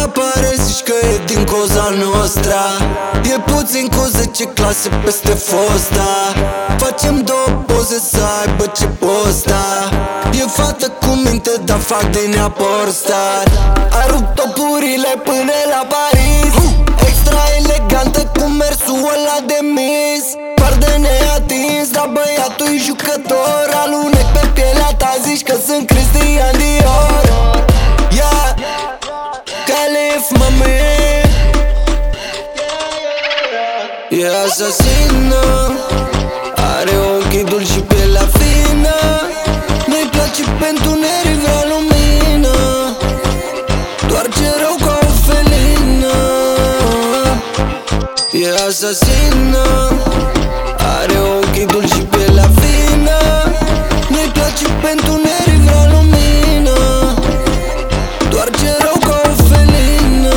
apare, zici că e din Cosa Nostra. E puțin cu 10 clase peste fosta. Facem două poze să aibă ce posta. E fată cu minte, dar fac din ea pornstar. A rupt topurile până la Paris. Extra elegantă cu mersul ăla de Miss. Par de neatins, dar băiatul-i jucător. Alunec pe pielea ta, zici că sunt Christian Dior. Yeah, Calif, mami. E asasină, are ochii dulci și pielea fină. Nu-i place pentru neri, vrea lumină. Doar ce rău ca o felină. E asasină, are ochii dulci și pielea fină. Nu-i place pentru neri, vrea lumină. Doar ce rău ca o felină.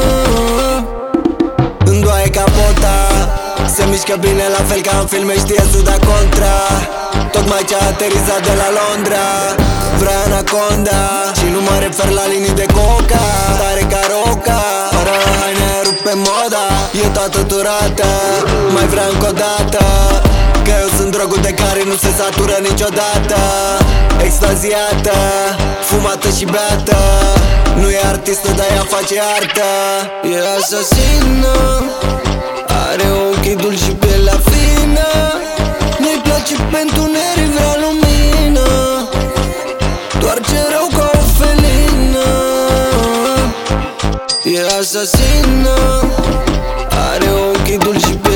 Îndoaie capota, se mișcă bine la fel ca în filme, știe să da contra. Tocmai ce-a aterizat de la Londra. Vrea anaconda și nu mă refer la linii de coca. Tare ca roca, fără haine rupe moda. E toată turată, mai vrea încă o dată. Că eu sunt drogul de care nu se satură niciodată. Extaziată, fumată și beată. Nu e artistă, dar ea face artă. E asasină, are ochii dulci și pielea fină. Nu-i place pentru neri, vrea lumină. Doar ce rău ca o felină. E asasină, are ochii dulci și pielea